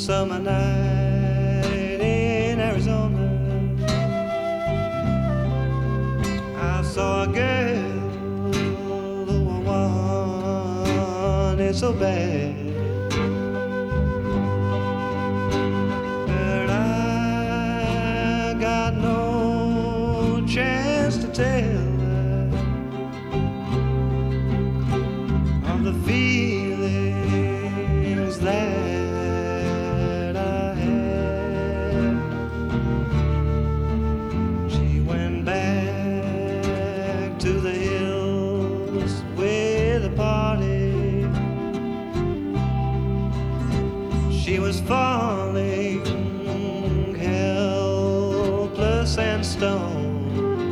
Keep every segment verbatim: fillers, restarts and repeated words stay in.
summer night in Arizona, I saw a girl who I wanted so bad, but I got no chance to tell her of the feelings that to the hills with a party. She was falling helpless and stone.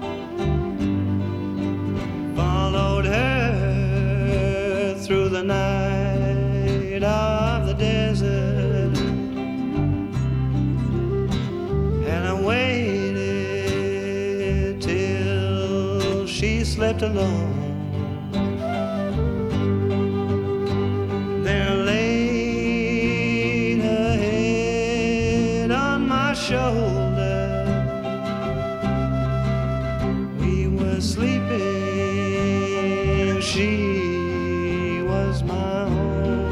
Followed her through the night of the desert, and I waited she slept alone. Then I laid her head on my shoulder. We were sleeping, she was my own.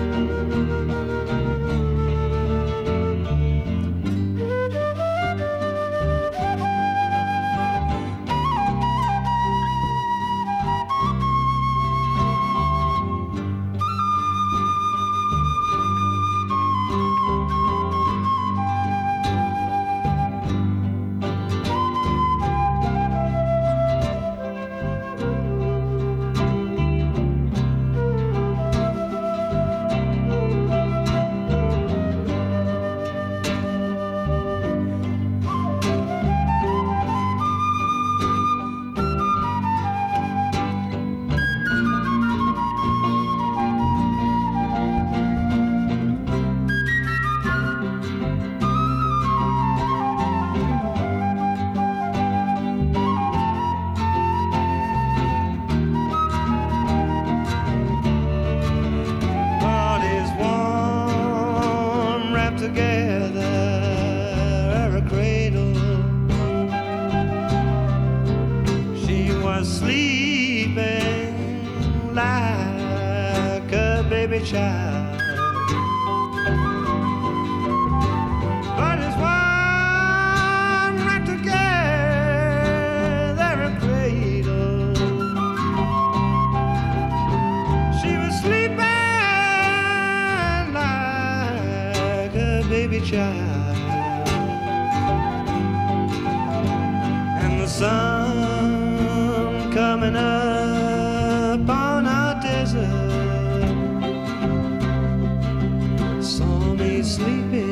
Together a cradle, she was sleeping like a baby child. But as one wrapped together a cradle, she was sleeping baby child. And the sun coming up on our desert saw me sleeping